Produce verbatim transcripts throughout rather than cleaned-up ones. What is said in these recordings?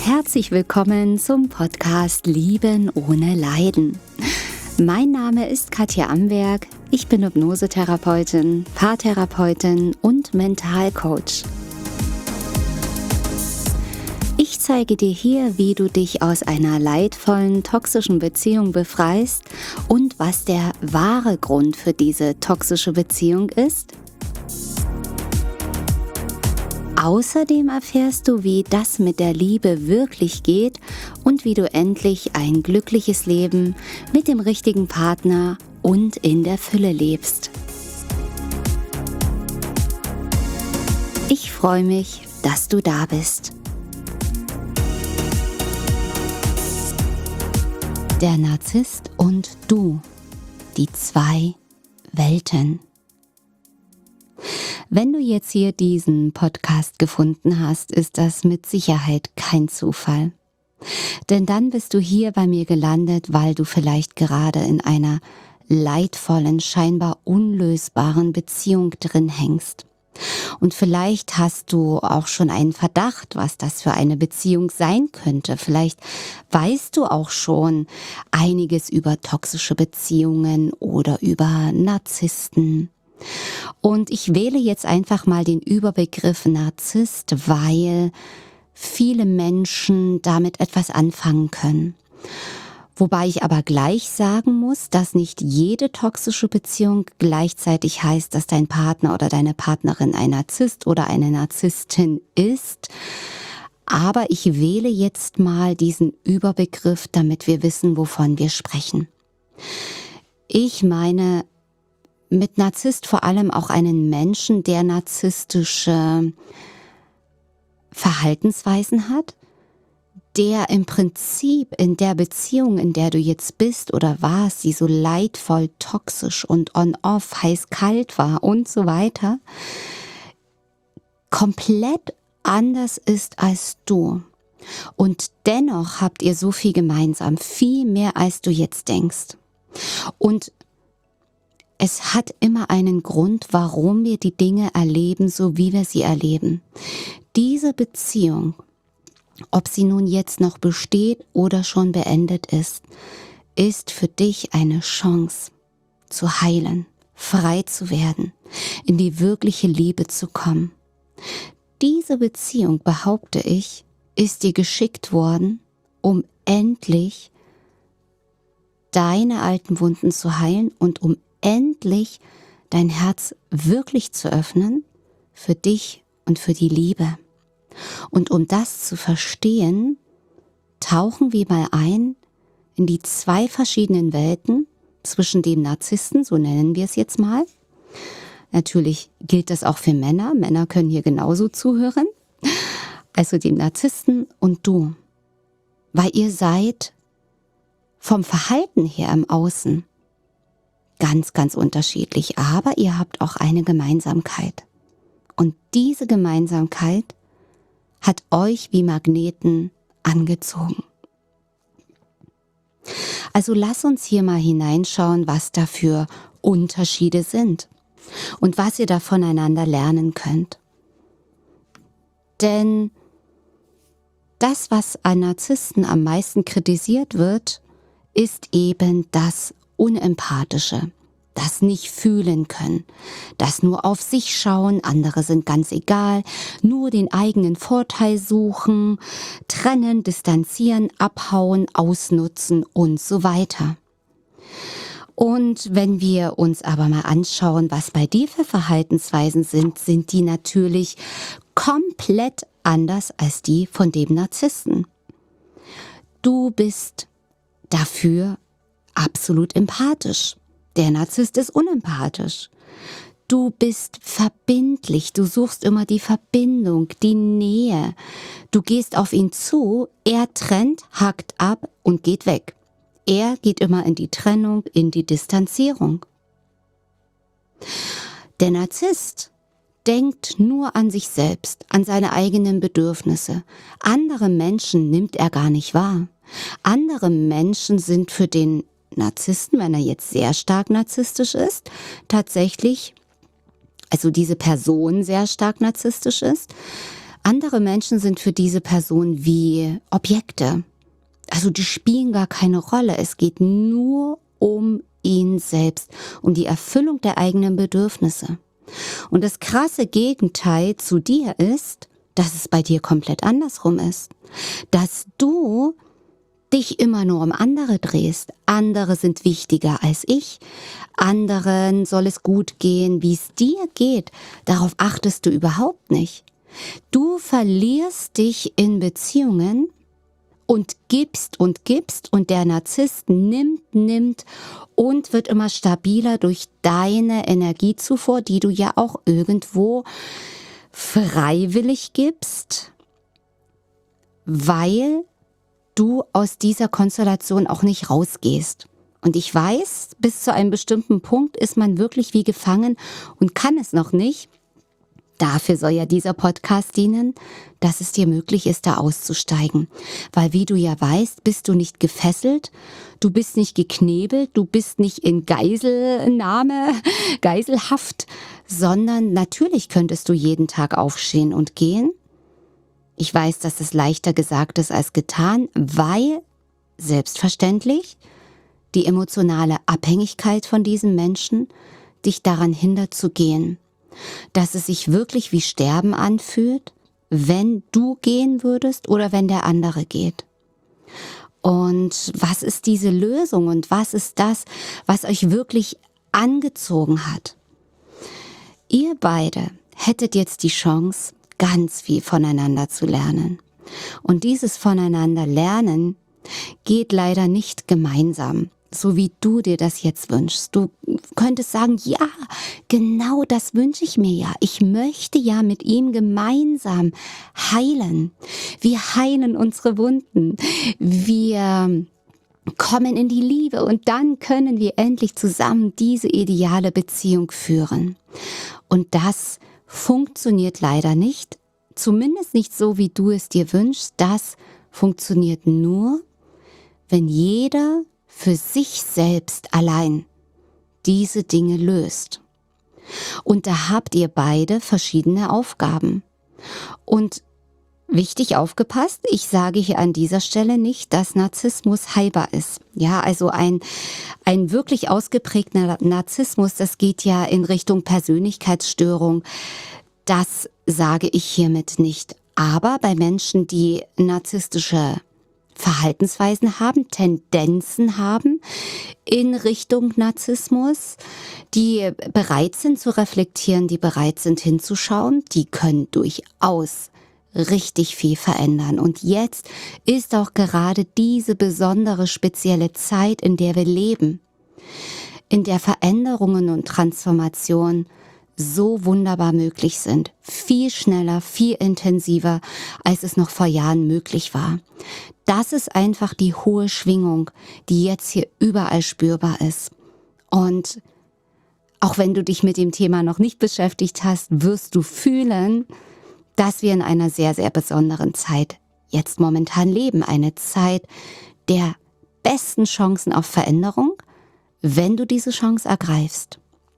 Herzlich willkommen zum Podcast Lieben ohne Leiden. Mein Name ist Katja Amberg, ich bin Hypnosetherapeutin, Paartherapeutin und Mentalcoach. Ich zeige dir hier, wie du dich aus einer leidvollen, toxischen Beziehung befreist und was der wahre Grund für diese toxische Beziehung ist. Außerdem erfährst du, wie das mit der Liebe wirklich geht und wie du endlich ein glückliches Leben mit dem richtigen Partner und in der Fülle lebst. Ich freue mich, dass du da bist. Der Narzisst und du, die zwei Welten. Wenn du jetzt hier diesen Podcast gefunden hast, ist das mit Sicherheit kein Zufall. Denn dann bist du hier bei mir gelandet, weil du vielleicht gerade in einer leidvollen, scheinbar unlösbaren Beziehung drin hängst. Und vielleicht hast du auch schon einen Verdacht, was das für eine Beziehung sein könnte. Vielleicht weißt du auch schon einiges über toxische Beziehungen oder über Narzissten. Und ich wähle jetzt einfach mal den Überbegriff Narzisst, weil viele Menschen damit etwas anfangen können. Wobei ich aber gleich sagen muss, dass nicht jede toxische Beziehung gleichzeitig heißt, dass dein Partner oder deine Partnerin ein Narzisst oder eine Narzisstin ist. Aber ich wähle jetzt mal diesen Überbegriff, damit wir wissen, wovon wir sprechen. Ich meine mit Narzisst vor allem auch einen Menschen, der narzisstische Verhaltensweisen hat, der im Prinzip in der Beziehung, in der du jetzt bist oder warst, die so leidvoll, toxisch und on-off, heiß-kalt war und so weiter, komplett anders ist als du. Und dennoch habt ihr so viel gemeinsam, viel mehr als du jetzt denkst. Und es hat immer einen Grund, warum wir die Dinge erleben, so wie wir sie erleben. Diese Beziehung, ob sie nun jetzt noch besteht oder schon beendet ist, ist für dich eine Chance zu heilen, frei zu werden, in die wirkliche Liebe zu kommen. Diese Beziehung, behaupte ich, ist dir geschickt worden, um endlich deine alten Wunden zu heilen und um endlich dein Herz wirklich zu öffnen für dich und für die Liebe. Und um das zu verstehen, tauchen wir mal ein in die zwei verschiedenen Welten zwischen dem Narzissten, so nennen wir es jetzt mal. Natürlich gilt das auch für Männer. Männer können hier genauso zuhören. Also dem Narzissten und du. Weil ihr seid vom Verhalten her im Außen ganz, ganz unterschiedlich, aber ihr habt auch eine Gemeinsamkeit. Und diese Gemeinsamkeit hat euch wie Magneten angezogen. Also lass uns hier mal hineinschauen, was da für Unterschiede sind und was ihr da voneinander lernen könnt. Denn das, was an Narzissten am meisten kritisiert wird, ist eben das Unempathische, das nicht fühlen können, das nur auf sich schauen, andere sind ganz egal, nur den eigenen Vorteil suchen, trennen, distanzieren, abhauen, ausnutzen und so weiter. Und wenn wir uns aber mal anschauen, was bei dir für Verhaltensweisen sind, sind die natürlich komplett anders als die von dem Narzissten. Du bist dafür absolut empathisch. Der Narzisst ist unempathisch. Du bist verbindlich, du suchst immer die Verbindung, die Nähe. Du gehst auf ihn zu, er trennt, hackt ab und geht weg. Er geht immer in die Trennung, in die Distanzierung. Der Narzisst denkt nur an sich selbst, an seine eigenen Bedürfnisse. Andere Menschen nimmt er gar nicht wahr. Andere Menschen sind für den Narzissten, wenn er jetzt sehr stark narzisstisch ist, tatsächlich, also diese Person sehr stark narzisstisch ist, Andere Menschen sind für diese Person wie Objekte. Also die spielen gar keine Rolle. Es geht nur um ihn selbst, um die Erfüllung der eigenen Bedürfnisse. Und das krasse Gegenteil zu dir ist, dass es bei dir komplett andersrum ist. Dass du dich immer nur um andere drehst. Andere sind wichtiger als ich. Anderen soll es gut gehen, wie es dir geht. Darauf achtest du überhaupt nicht. Du verlierst dich in Beziehungen und gibst und gibst und der Narzisst nimmt, nimmt und wird immer stabiler durch deine Energiezufuhr, die du ja auch irgendwo freiwillig gibst, weil du aus dieser Konstellation auch nicht rausgehst. Und ich weiß, bis zu einem bestimmten Punkt ist man wirklich wie gefangen und kann es noch nicht. Dafür soll ja dieser Podcast dienen, dass es dir möglich ist, da auszusteigen. Weil wie du ja weißt, bist du nicht gefesselt, du bist nicht geknebelt, du bist nicht in Geiselnahme, Geiselhaft, sondern natürlich könntest du jeden Tag aufstehen und gehen. Ich weiß, dass es leichter gesagt ist als getan, weil selbstverständlich die emotionale Abhängigkeit von diesem Menschen dich daran hindert zu gehen. Dass es sich wirklich wie Sterben anfühlt, wenn du gehen würdest oder wenn der andere geht. Und was ist diese Lösung und was ist das, was euch wirklich angezogen hat? Ihr beide hättet jetzt die Chance, ganz viel voneinander zu lernen. Und dieses Voneinander lernen geht leider nicht gemeinsam, so wie du dir das jetzt wünschst. Du könntest sagen, ja, genau das wünsche ich mir ja. Ich möchte ja mit ihm gemeinsam heilen. Wir heilen unsere Wunden. Wir kommen in die Liebe und dann können wir endlich zusammen diese ideale Beziehung führen. Und das funktioniert leider nicht, zumindest nicht so, wie du es dir wünschst. Das funktioniert nur, wenn jeder für sich selbst allein diese Dinge löst. Und da habt ihr beide verschiedene Aufgaben. Und wichtig aufgepasst, ich sage hier an dieser Stelle nicht, dass Narzissmus heilbar ist. Ja, also ein, ein wirklich ausgeprägter Narzissmus, das geht ja in Richtung Persönlichkeitsstörung. Das sage ich hiermit nicht. Aber bei Menschen, die narzisstische Verhaltensweisen haben, Tendenzen haben in Richtung Narzissmus, die bereit sind zu reflektieren, die bereit sind hinzuschauen, die können durchaus richtig viel verändern. Und jetzt ist auch gerade diese besondere, spezielle Zeit, in der wir leben, in der Veränderungen und Transformation so wunderbar möglich sind. Viel schneller, viel intensiver, als es noch vor Jahren möglich war. Das ist einfach die hohe Schwingung, die jetzt hier überall spürbar ist. Und auch wenn du dich mit dem Thema noch nicht beschäftigt hast, wirst du fühlen, dass wir in einer sehr, sehr besonderen Zeit jetzt momentan leben. Eine Zeit der besten Chancen auf Veränderung, wenn du diese Chance ergreifst.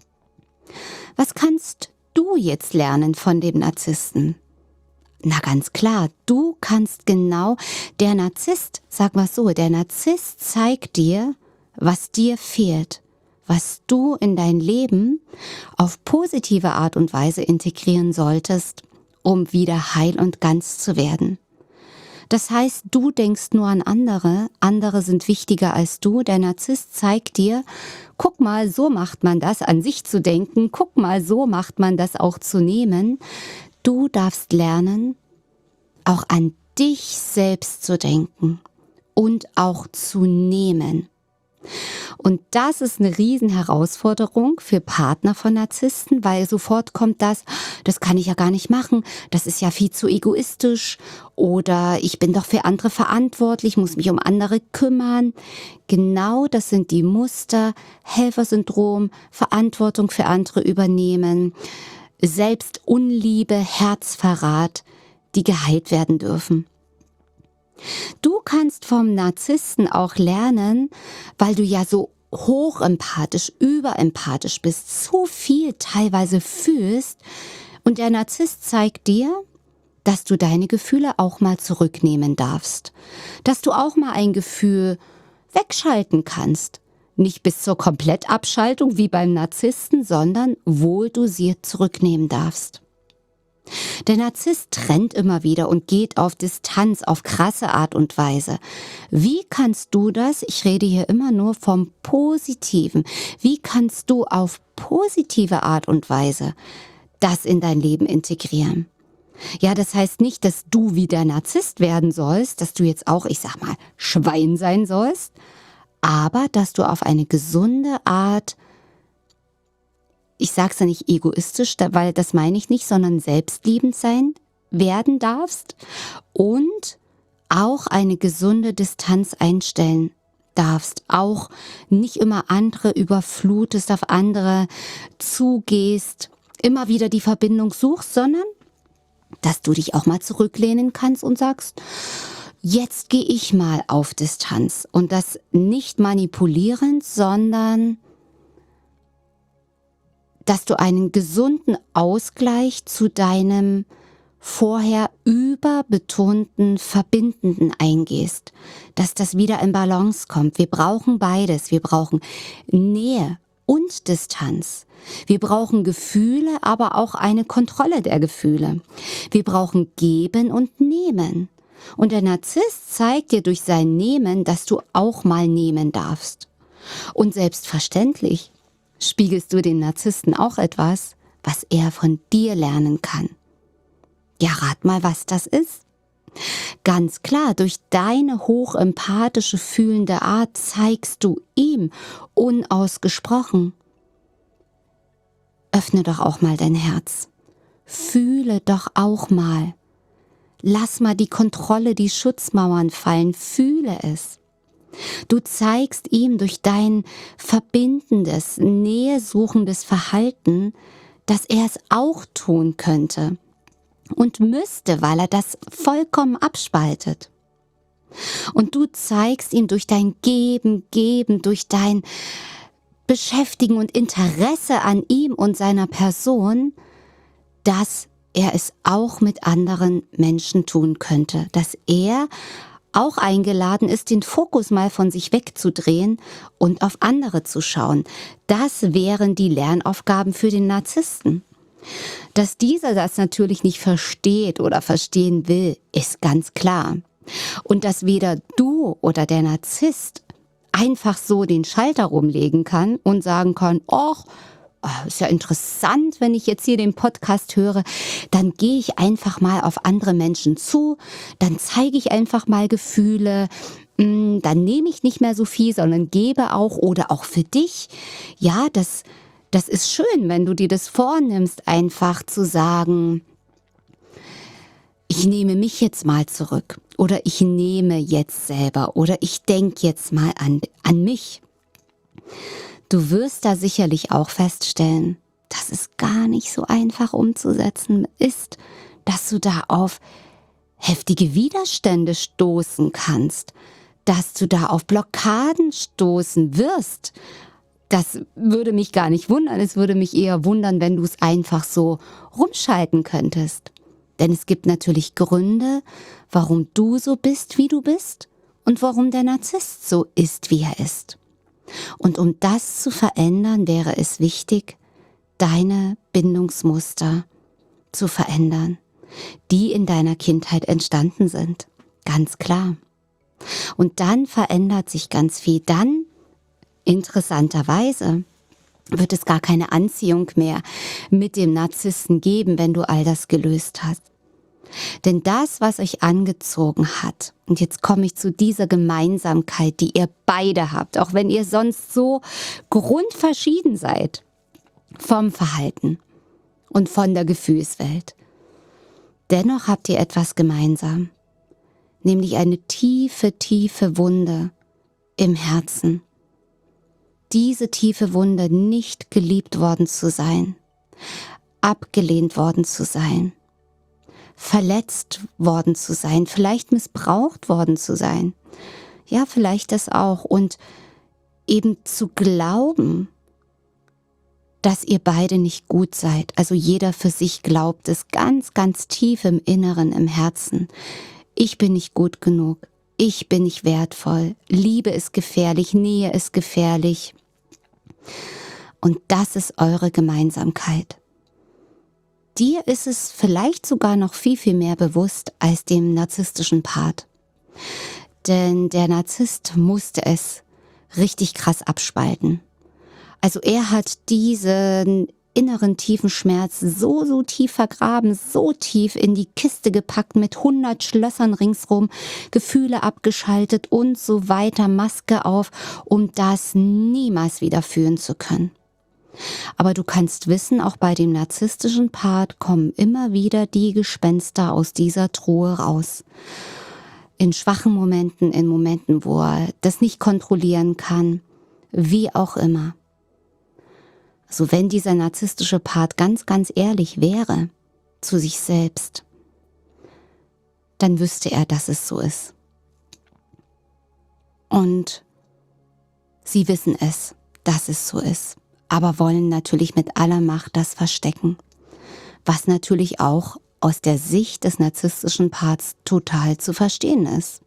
Was kannst du jetzt lernen von dem Narzissten? Na ganz klar, du kannst genau, der Narzisst, sag mal so, der Narzisst zeigt dir, was dir fehlt, was du in dein Leben auf positive Art und Weise integrieren solltest, um wieder heil und ganz zu werden. Das heißt, du denkst nur an andere, andere sind wichtiger als du. Der Narzisst zeigt dir, guck mal, so macht man das, an sich zu denken, guck mal, so macht man das auch zu nehmen. Du darfst lernen, auch an dich selbst zu denken und auch zu nehmen. Und das ist eine Riesenherausforderung für Partner von Narzissten, weil sofort kommt das, das kann ich ja gar nicht machen, das ist ja viel zu egoistisch oder ich bin doch für andere verantwortlich, muss mich um andere kümmern. Genau das sind die Muster, Helfersyndrom, Verantwortung für andere übernehmen, Selbstunliebe, Herzverrat, die geheilt werden dürfen. Du kannst vom Narzissten auch lernen, weil du ja so hochempathisch, überempathisch bist, zu viel teilweise fühlst und der Narzisst zeigt dir, dass du deine Gefühle auch mal zurücknehmen darfst, dass du auch mal ein Gefühl wegschalten kannst. Nicht bis zur Komplettabschaltung wie beim Narzissten, sondern wohldosiert zurücknehmen darfst. Der Narzisst trennt immer wieder und geht auf Distanz, auf krasse Art und Weise. Wie kannst du das, ich rede hier immer nur vom Positiven, wie kannst du auf positive Art und Weise das in dein Leben integrieren? Ja, das heißt nicht, dass du wie der Narzisst werden sollst, dass du jetzt auch, ich sag mal, Schwein sein sollst, aber dass du auf eine gesunde Art, ich sag's ja nicht egoistisch, weil das meine ich nicht, sondern selbstliebend sein werden darfst und auch eine gesunde Distanz einstellen darfst. Auch nicht immer andere überflutest, auf andere zugehst, immer wieder die Verbindung suchst, sondern dass du dich auch mal zurücklehnen kannst und sagst, jetzt gehe ich mal auf Distanz. Und das nicht manipulierend, sondern dass du einen gesunden Ausgleich zu deinem vorher überbetonten, verbindenden eingehst. Dass das wieder in Balance kommt. Wir brauchen beides. Wir brauchen Nähe und Distanz. Wir brauchen Gefühle, aber auch eine Kontrolle der Gefühle. Wir brauchen Geben und Nehmen. Und der Narzisst zeigt dir durch sein Nehmen, dass du auch mal nehmen darfst. Und selbstverständlich spiegelst du dem Narzissten auch etwas, was er von dir lernen kann. Ja, rat mal, was das ist. Ganz klar, durch deine hochempathische, fühlende Art zeigst du ihm unausgesprochen: Öffne doch auch mal dein Herz. Fühle doch auch mal. Lass mal die Kontrolle, die Schutzmauern fallen. Fühle es. Du zeigst ihm durch dein verbindendes, nähesuchendes Verhalten, dass er es auch tun könnte und müsste, weil er das vollkommen abspaltet. Und du zeigst ihm durch dein Geben, Geben, durch dein Beschäftigen und Interesse an ihm und seiner Person, dass er es auch mit anderen Menschen tun könnte, dass er auch eingeladen ist, den Fokus mal von sich wegzudrehen und auf andere zu schauen. Das wären die Lernaufgaben für den Narzissten. Dass dieser das natürlich nicht versteht oder verstehen will, ist ganz klar. Und dass weder du oder der Narzisst einfach so den Schalter rumlegen kann und sagen kann, ach, ist ja interessant, wenn ich jetzt hier den Podcast höre, dann gehe ich einfach mal auf andere Menschen zu, dann zeige ich einfach mal Gefühle, dann nehme ich nicht mehr so viel, sondern gebe auch oder auch für dich. Ja, das, das ist schön, wenn du dir das vornimmst, einfach zu sagen, ich nehme mich jetzt mal zurück oder ich nehme jetzt selber oder ich denke jetzt mal an, an mich. Du wirst da sicherlich auch feststellen, dass es gar nicht so einfach umzusetzen ist, dass du da auf heftige Widerstände stoßen kannst, dass du da auf Blockaden stoßen wirst. Das würde mich gar nicht wundern. Es würde mich eher wundern, wenn du es einfach so rumschalten könntest. Denn es gibt natürlich Gründe, warum du so bist, wie du bist und warum der Narzisst so ist, wie er ist. Und um das zu verändern, wäre es wichtig, deine Bindungsmuster zu verändern, die in deiner Kindheit entstanden sind. Ganz klar. Und dann verändert sich ganz viel. Dann, interessanterweise, wird es gar keine Anziehung mehr mit dem Narzissten geben, wenn du all das gelöst hast. Denn das, was euch angezogen hat, und jetzt komme ich zu dieser Gemeinsamkeit, die ihr beide habt, auch wenn ihr sonst so grundverschieden seid vom Verhalten und von der Gefühlswelt. Dennoch habt ihr etwas gemeinsam, nämlich eine tiefe, tiefe Wunde im Herzen. Diese tiefe Wunde, nicht geliebt worden zu sein, abgelehnt worden zu sein, verletzt worden zu sein, vielleicht missbraucht worden zu sein. Ja, vielleicht das auch. Und eben zu glauben, dass ihr beide nicht gut seid. Also jeder für sich glaubt es ganz, ganz tief im Inneren, im Herzen. Ich bin nicht gut genug. Ich bin nicht wertvoll. Liebe ist gefährlich. Nähe ist gefährlich. Und das ist eure Gemeinsamkeit. Dir ist es vielleicht sogar noch viel, viel mehr bewusst als dem narzisstischen Part. Denn der Narzisst musste es richtig krass abspalten. Also er hat diesen inneren tiefen Schmerz so, so tief vergraben, so tief in die Kiste gepackt, mit hundert Schlössern ringsrum, Gefühle abgeschaltet und so weiter, Maske auf, um das niemals wieder fühlen zu können. Aber du kannst wissen, auch bei dem narzisstischen Part kommen immer wieder die Gespenster aus dieser Truhe raus. In schwachen Momenten, in Momenten, wo er das nicht kontrollieren kann, wie auch immer. Also wenn dieser narzisstische Part ganz, ganz ehrlich wäre zu sich selbst, dann wüsste er, dass es so ist. Und sie wissen es, dass es so ist, aber wollen natürlich mit aller Macht das verstecken, was natürlich auch aus der Sicht des narzisstischen Parts total zu verstehen ist.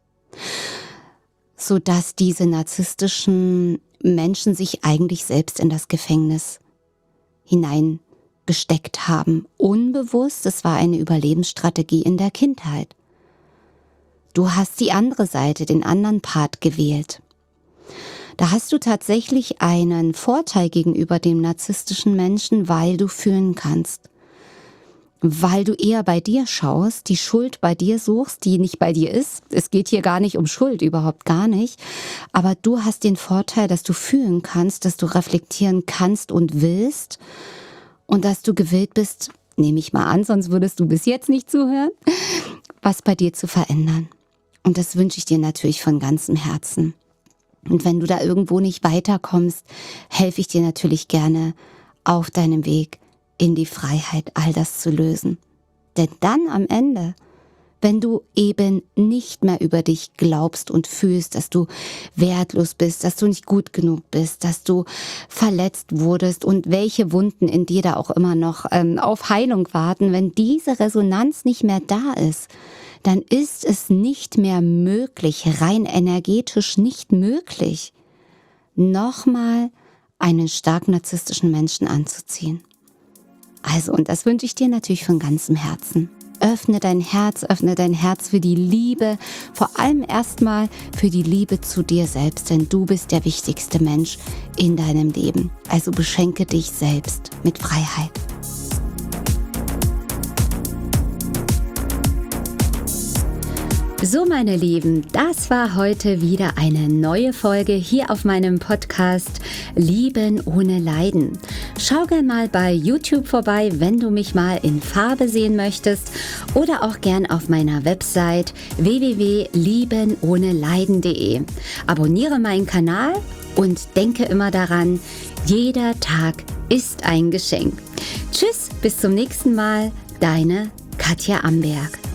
Sodass diese narzisstischen Menschen sich eigentlich selbst in das Gefängnis hineingesteckt haben. Unbewusst, es war eine Überlebensstrategie in der Kindheit. Du hast die andere Seite, den anderen Part gewählt. Da hast du tatsächlich einen Vorteil gegenüber dem narzisstischen Menschen, weil du fühlen kannst. Weil du eher bei dir schaust, die Schuld bei dir suchst, die nicht bei dir ist. Es geht hier gar nicht um Schuld, überhaupt gar nicht. Aber du hast den Vorteil, dass du fühlen kannst, dass du reflektieren kannst und willst und dass du gewillt bist, nehme ich mal an, sonst würdest du bis jetzt nicht zuhören, was bei dir zu verändern. Und das wünsche ich dir natürlich von ganzem Herzen. Und wenn du da irgendwo nicht weiterkommst, helfe ich dir natürlich gerne auf deinem Weg in die Freiheit, all das zu lösen. Denn dann am Ende, wenn du eben nicht mehr über dich glaubst und fühlst, dass du wertlos bist, dass du nicht gut genug bist, dass du verletzt wurdest und welche Wunden in dir da auch immer noch ähm, auf Heilung warten, wenn diese Resonanz nicht mehr da ist, dann ist es nicht mehr möglich, rein energetisch nicht möglich, nochmal einen stark narzisstischen Menschen anzuziehen. Also, und das wünsche ich dir natürlich von ganzem Herzen. Öffne dein Herz, öffne dein Herz für die Liebe, vor allem erstmal für die Liebe zu dir selbst, denn du bist der wichtigste Mensch in deinem Leben. Also beschenke dich selbst mit Freiheit. So, meine Lieben, das war heute wieder eine neue Folge hier auf meinem Podcast Lieben ohne Leiden. Schau gern mal bei YouTube vorbei, wenn du mich mal in Farbe sehen möchtest, oder auch gern auf meiner Website w w w punkt lieben ohne leiden punkt de. Abonniere meinen Kanal und denke immer daran, jeder Tag ist ein Geschenk. Tschüss, bis zum nächsten Mal, deine Katja Amberg.